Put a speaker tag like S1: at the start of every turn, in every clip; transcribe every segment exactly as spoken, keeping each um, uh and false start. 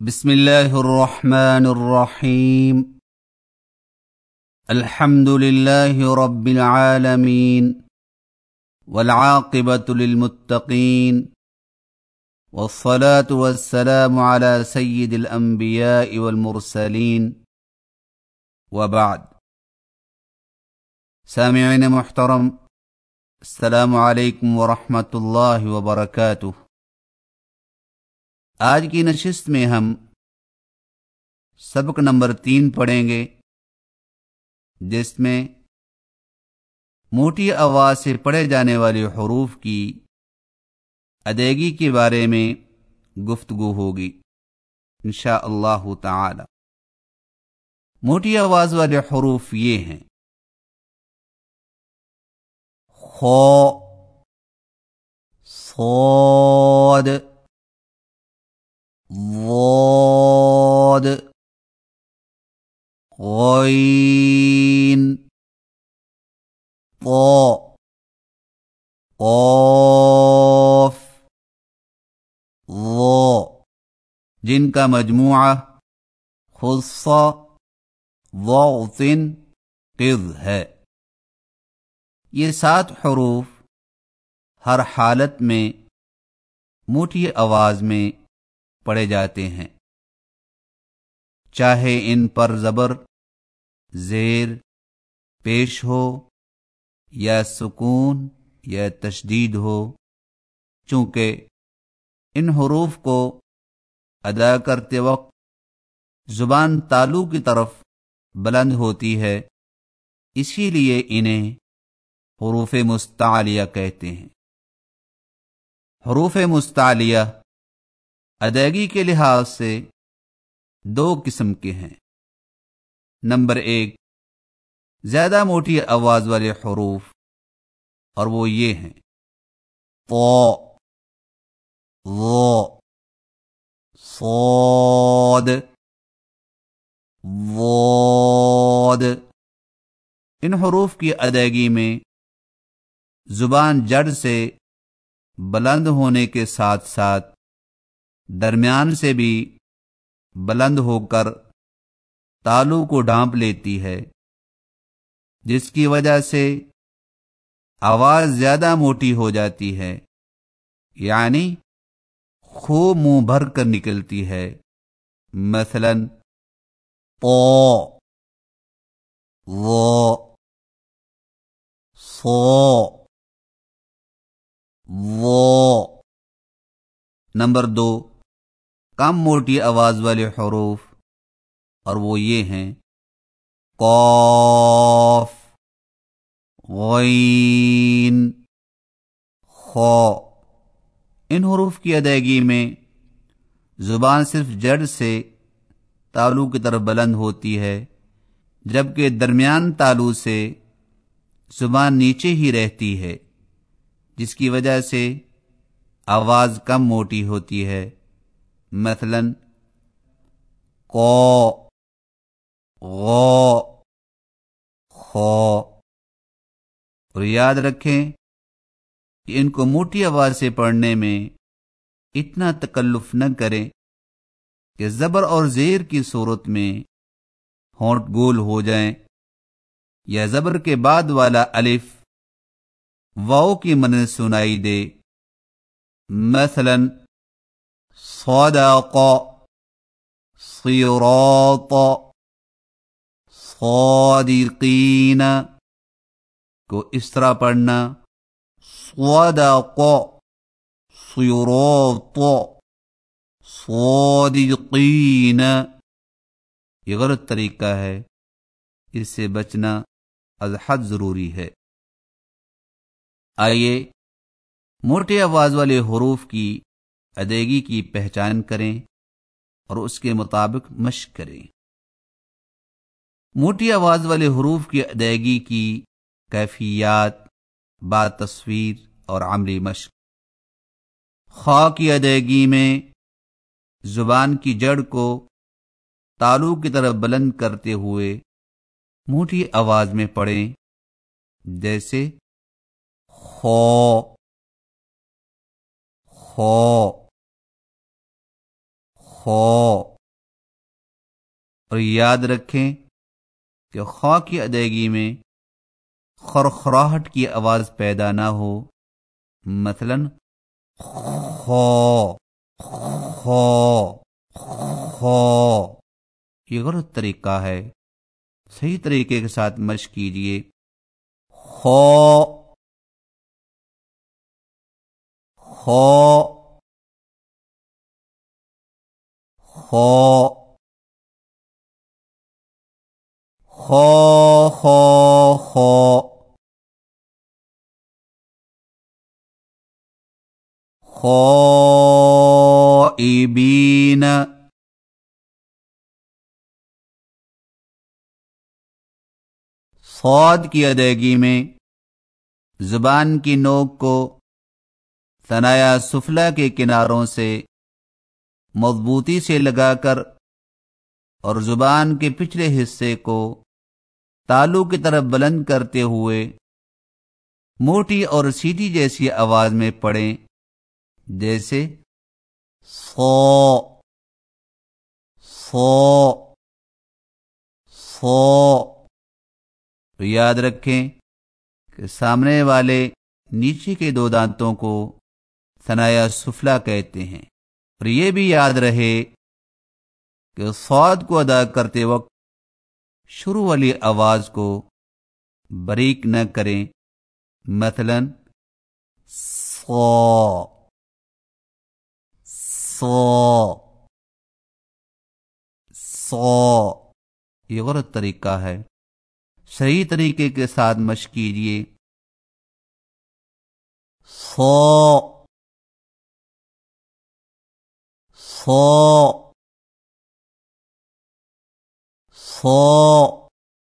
S1: بسم الله الرحمن الرحيم. الحمد لله رب العالمين والعاقبة للمتقين والصلاة والسلام على سيد الأنبياء والمرسلين وبعد. سامعین محترم، السلام علیکم ورحمۃ اللہ وبرکاتہ۔ آج کی نشست میں ہم سبق نمبر تین پڑھیں گے، جس میں موٹی آواز سے پڑھے جانے والے حروف کی ادائیگی کے بارے میں گفتگو ہوگی انشاء اللہ تعالی۔ موٹی آواز والے حروف یہ ہیں: خا، صاد، ضاد، غین، طا، قاف، ظا، جن کا مجموعہ خص ضغط قذ ہے۔ یہ سات حروف ہر حالت میں موٹی آواز میں پڑھے جاتے ہیں، چاہے ان پر زبر، زیر پیش ہو یا سکون یا تشدید ہو، چونکہ ان حروف کو ادا کرتے وقت زبان تالو کی طرف بلند ہوتی ہے، اسی لیے انہیں حروف مستعلیہ کہتے ہیں۔ حروف مستعلیہ ادائیگی کے لحاظ سے دو قسم کے ہیں۔ نمبر ایک، زیادہ موٹی آواز والے حروف، اور وہ یہ ہیں: طا، ظا، صاد، ضاد۔ ان حروف کی ادائیگی میں زبان جڑ سے بلند ہونے کے ساتھ ساتھ درمیان سے بھی بلند ہو کر تالو کو ڈھانپ لیتی ہے، جس کی وجہ سے آواز زیادہ موٹی ہو جاتی ہے، یعنی خوب منہ بھر کر نکلتی ہے۔ مثلا طا، ظا، صا، ضا۔ نمبر دو، کم موٹی آواز والے حروف، اور وہ یہ ہیں: قاف، غین، خا۔ ان حروف کی ادائیگی میں زبان صرف جڑ سے تالو کی طرف بلند ہوتی ہے، جبکہ درمیان تالو سے زبان نیچے ہی رہتی ہے، جس کی وجہ سے آواز کم موٹی ہوتی ہے۔ مثلا قا، غا، خا۔ اور یاد رکھیں کہ ان کو موٹی آواز سے پڑھنے میں اتنا تکلف نہ کریں کہ زبر اور زیر کی صورت میں ہونٹ گول ہو جائیں یا زبر کے بعد والا الف واو کی مانند سنائی دے۔ مثلا صدق، صراط، صادقین کو اس طرح پڑھنا: صدق، صراط، صادقین۔ یہ غلط طریقہ ہے، اس سے بچنا از حد ضروری ہے۔ آئیے موٹے آواز والے حروف کی ادائیگی کی پہچان کریں اور اس کے مطابق مشق کریں۔ موٹی آواز والے حروف کی ادائیگی کی کیفیات با تصویر اور عملی مشق۔ خا کی ادائیگی میں زبان کی جڑ کو تالو کی طرف بلند کرتے ہوئے موٹی آواز میں پڑھیں، جیسے خا، خا، خا۔ اور یاد رکھیں کہ خا کی ادائیگی میں خرخراہٹ کی آواز پیدا نہ ہو، مثلا خو خو خو، یہ غلط طریقہ ہے، صحیح طریقے کے ساتھ مشق کیجیے۔ خو خو خو خو خو خو خائبین، صاد کی ادائیگی میں زبان کی نوک کو ثنایا سفلا کے کناروں سے مضبوطی سے لگا کر اور زبان کے پچھلے حصے کو تالو کی طرف بلند کرتے ہوئے موٹی اور سیدھی جیسی آواز میں پڑھیں، جیسے سو سو سو۔ یاد رکھیں کہ سامنے والے نیچے کے دو دانتوں کو ثنایا سفلا کہتے ہیں، اور یہ بھی یاد رہے کہ صاد کو ادا کرتے وقت شروع والی آواز کو باریک نہ کریں، مثلا سو سو سو، یہ غلط طریقہ ہے، صحیح طریقے کے ساتھ مشق کیجیے۔ سو سو سو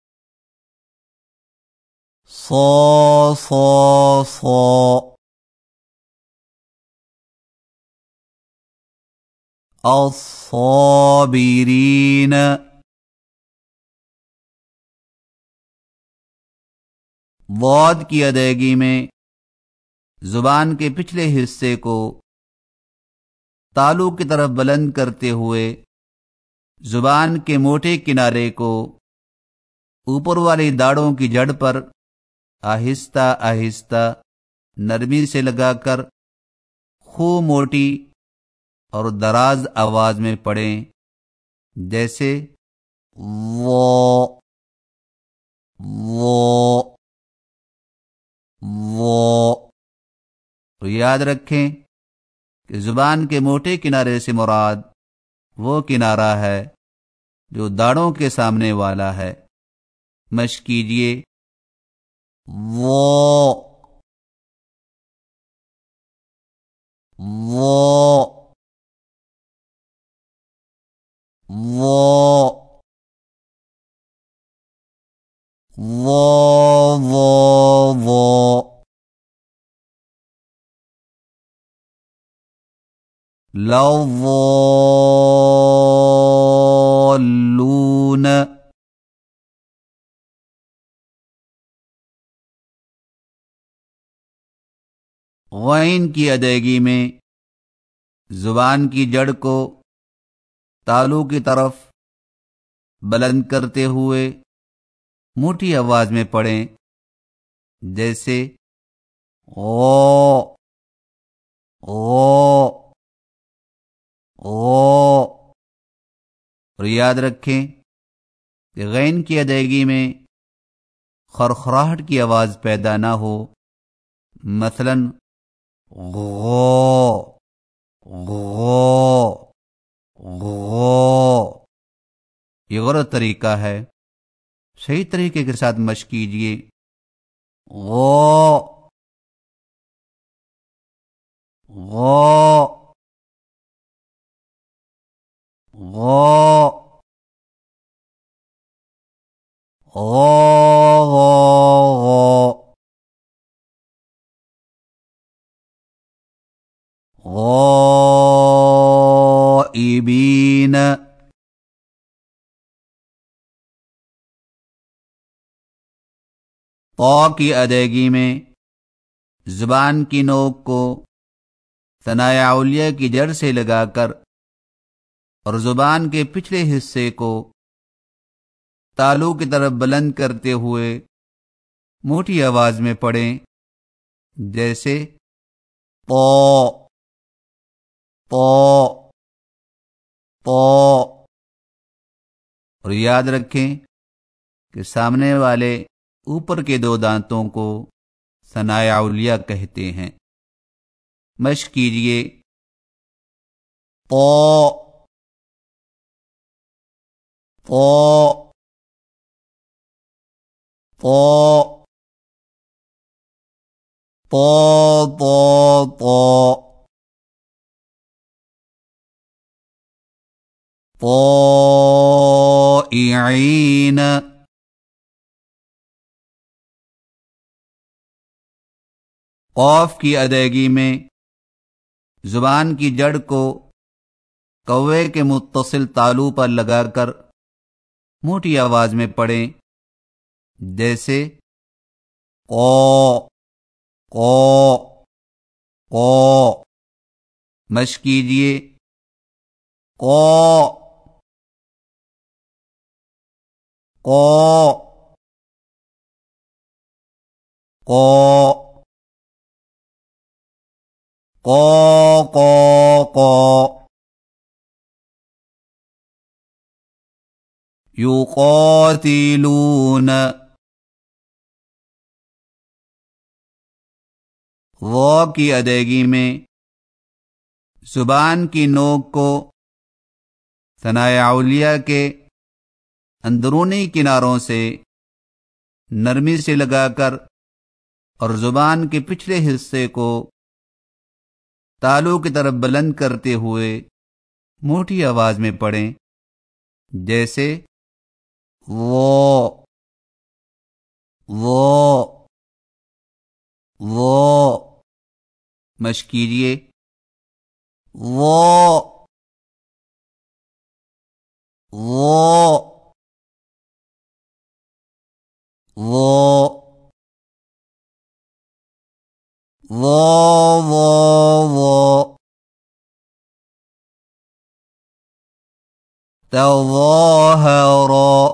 S1: سو سو سو، الصابرین، ضاد کی ادائیگی میں زبان کے پچھلے حصے کو تالو کی طرف بلند کرتے ہوئے زبان کے موٹے کنارے کو اوپر والی داڑھوں کی جڑ پر آہستہ آہستہ نرمی سے لگا کر خوب موٹی اور دراز آواز میں پڑھیں، جیسے وہ وہ وہ۔ تو یاد رکھیں کہ زبان کے موٹے کنارے سے مراد وہ کنارہ ہے جو داڑھوں کے سامنے والا ہے۔ مشق کیجیے۔ وہ وہ وہ وہ وہ وہ، لَوَّالُّونَ، غین کی ادائیگی میں زبان کی جڑ کو تالو کی طرف بلند کرتے ہوئے موٹی آواز میں پڑھیں، جیسے او او او۔ اور یاد رکھیں کہ غین کی ادائیگی میں خرخراہٹ کی آواز پیدا نہ ہو، مثلا غو غو غو، یہ غلط طریقہ ہے، صحیح طریقے کے ساتھ مشق کیجیے۔ غو غو غو غو غو غائبین، طا کی ادائیگی میں زبان کی نوک کو ثنایا علیہ کی جڑ سے لگا کر اور زبان کے پچھلے حصے کو تالو کی طرف بلند کرتے ہوئے موٹی آواز میں پڑھیں، جیسے پو پو پو، اور یاد رکھیں کہ سامنے والے اوپر کے دو دانتوں کو ثنائے علیہ کہتے ہیں۔ مشق کیجئے، پو پو پو پو پو پو پوئعین، قوف کی ادائیگی میں زبان کی جڑ کو کوے کے متصل تالو پر لگا کر موٹی آواز میں پڑھیں، جیسے قو قو قو۔ مشق کیجئے، قو قو قو قو قو قو۔ یقاتلون، واو کی ادائیگی میں زبان کی نوک کو ثنائے علیہ کے اندرونی کناروں سے نرمی سے لگا کر اور زبان کے پچھلے حصے کو تالو کی طرف بلند کرتے ہوئے موٹی آواز میں پڑھیں، جیسے وہ وہ وہ۔ مشق کیجئے، وہ وہ وہ وہ وہ وہ۔ تظاہر،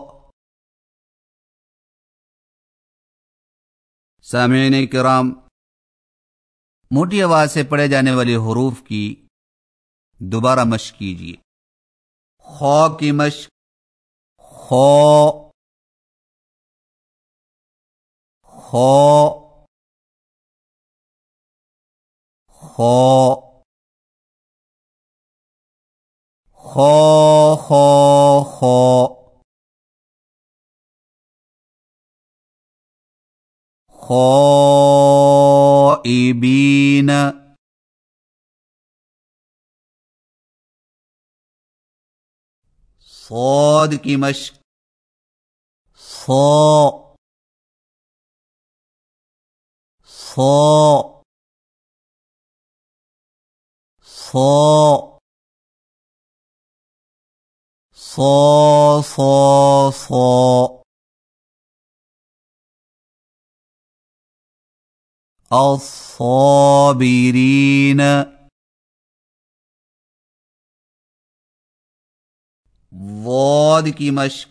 S1: سامعین کرام، موٹی آواز سے پڑھے جانے والے حروف کی دوبارہ مشق کیجیے۔ خو کی مشق، خو خو خو خو خو خو۔ خائبین، صاد کی مشق، صا صا صا صا صا صا۔ الصابرین، ضاد کی مشق،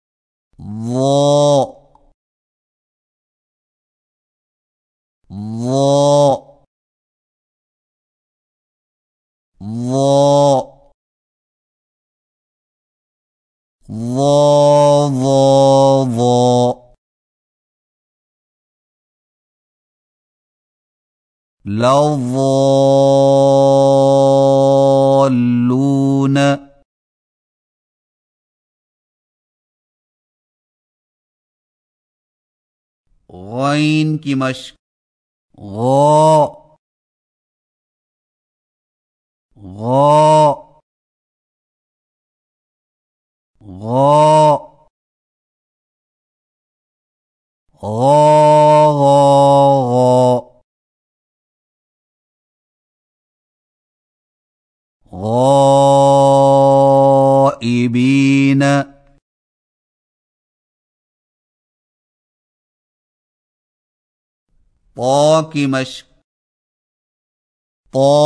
S1: ضا ضا ضا ضا ضا ضا۔ لضالون، غین کی مشق، غا غا غا غا غا غا۔ غائبین، طا کی مشق، طا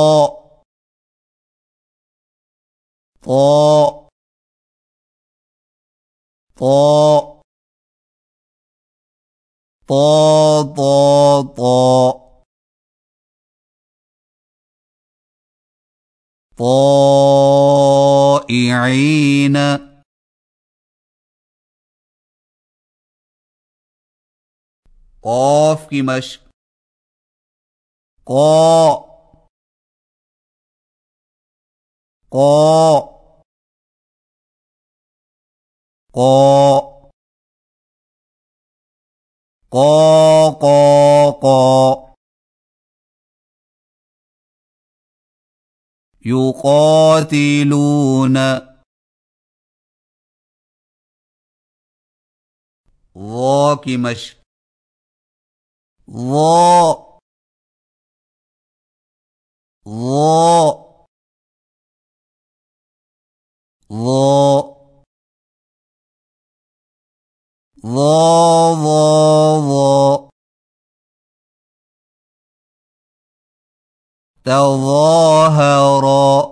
S1: طا طا طا طا طا طائعين قاف की मश्क قا قا قا قا قا قا يقاتلون ظا की मश्क ظا ظا ظا ظا ظا ظا تظاهرا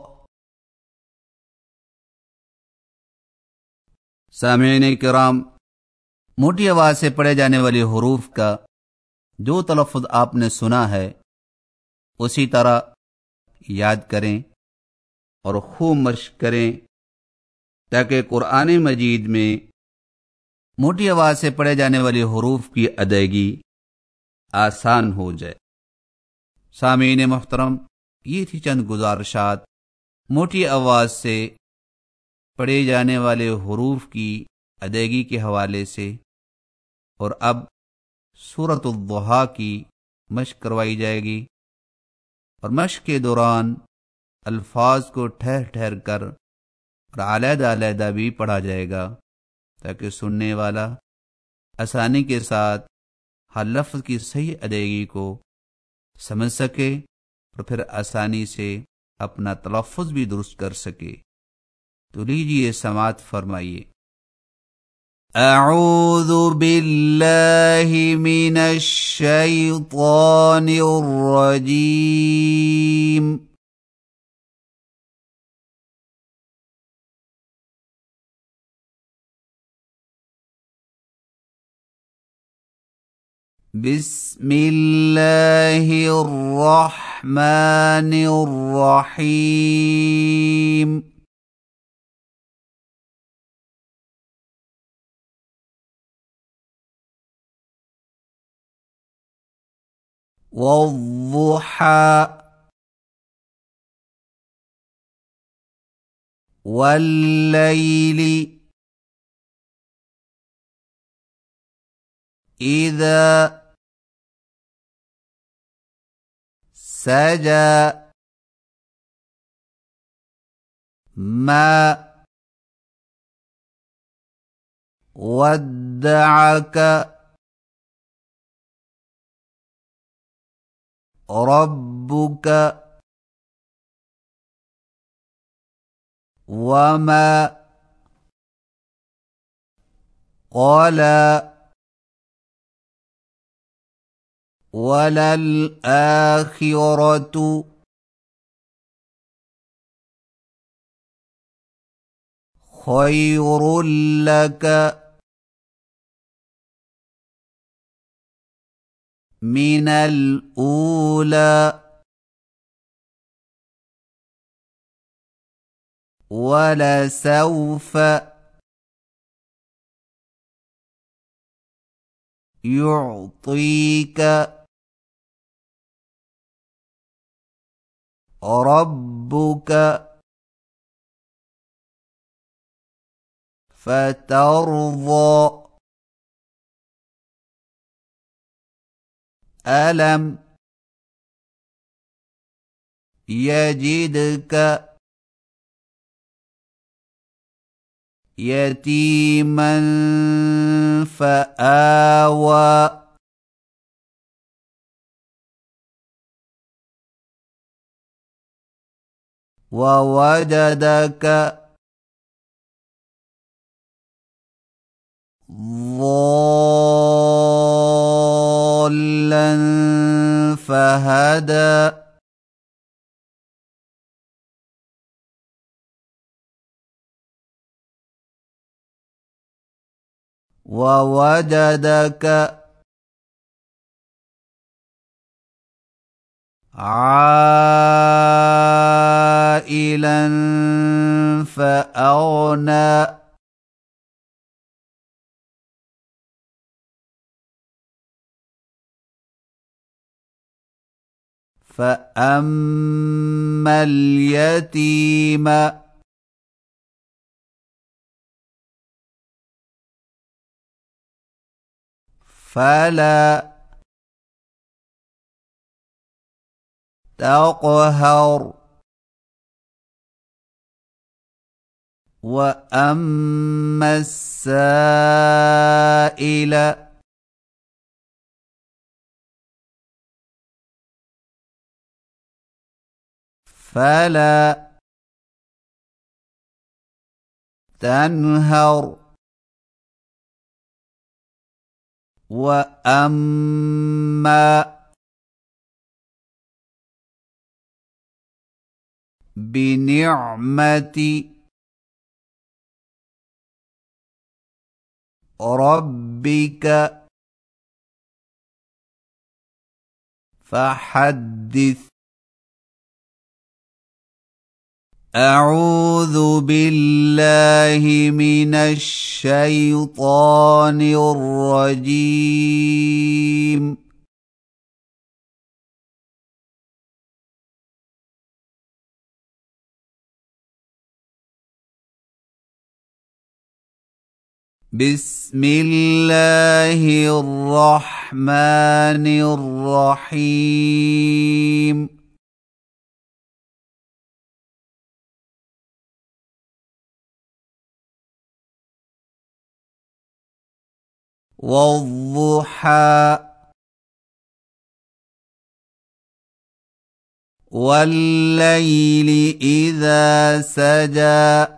S1: सामीन किराम, मोटी आवाज से पढ़े जाने वाले हुरूफ का जो तलफ़्फ़ुज़ आपने सुना है उसी तरह याद करें और खूब मश्क करें ताकि कुरान मजीद में मोटी आवाज से पढ़े जाने वाले हुरूफ की अदायगी आसान हो जाए। सामीन मुहतरम, ये थी चंद गुजारिशात मोटी आवाज से पढ़े जाने वाले हुरूफ की अदायगी के हवाले से। और अब सूरतुल दुहा की मश्क करवाई जाएगी और मश्क के दौरान अल्फाज को ठहर ठहर कर और अलहदा अलहदा भी पढ़ा जाएगा ताकि सुनने वाला आसानी के साथ हर लफ्ज़ की सही अदायगी को समझ सके और फिर आसानी से अपना तलफ़्फ़ुज़ भी दुरुस्त कर सके। तो लीजिए समात फरमाइए। अऊज़ु बिल्लाहि मिनश शैतानिर रजीम। बिस्मिल्लाहिर रहमानिर रहीम। वद्दुहा वल्लैलि इज़ा सजा मा वद्दअक रब्बुक वमा क़ला वलल आखिरतु खैरुल लक मिनल ऊला वलसौफ युअतीक रब्बुक फतर्ज़ा अलम यजिदक यतीमन फआवा ववजदक ضالًا فهدى ووجدك عائلا فأغنى فأما اليتيم فلا تقهر وأما السائل فلا تنهر وأما بنعمة ربك فحدث. أعوذ بالله من الشيطان الرجيم. بسم الله الرحمن الرحيم. والضحى والليل إذا سجى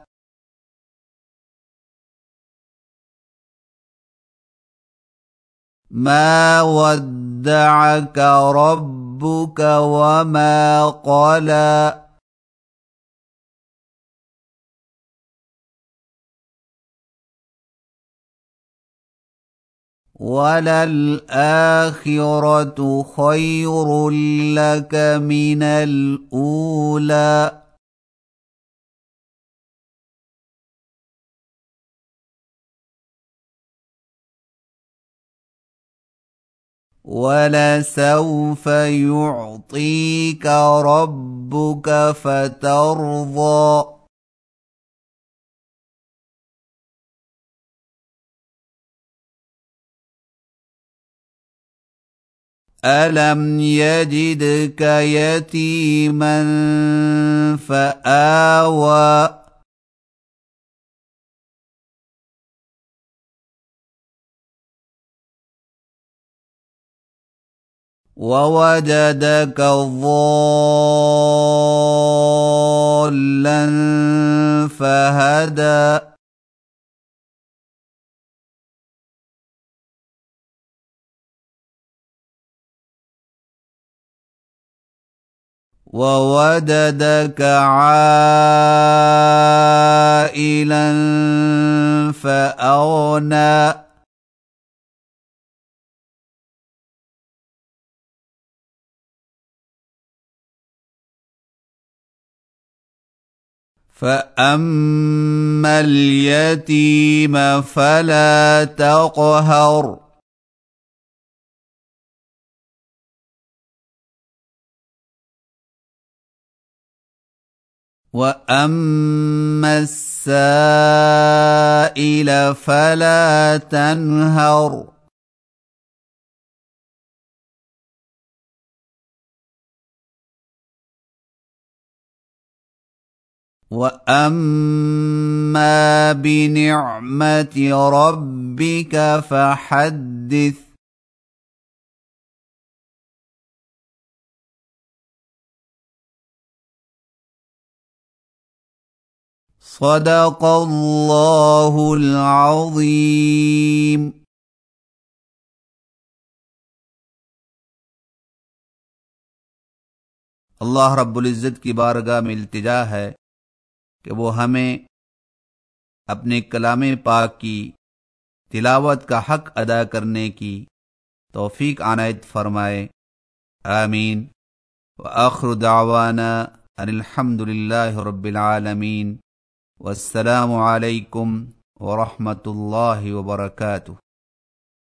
S1: ما ودعك ربك وما قلى وللآخرة خير لك من الأولى ولسوف يعطيك ربك فترضى. ألم يجدك يتيما فآوى ووجدك ضالا فهدى ووجدك عائلا فأغنى فأما اليتيم فلا تقهر وأما السائل فلا تنهر وأما بنعمة ربك فحدث. صدق الله العظيم. अल्लाह रब्बुल इज़्ज़त की बारगाह में इल्तिजा है कि वो हमें अपने कलाम पाक की तिलावत का हक अदा करने की तौफीक अनायत फरमाए। आमीन। وآخر دعوانا ان الحمد للہ رب العالمین، والسلام علیکم ورحمۃ اللہ وبرکاتہ۔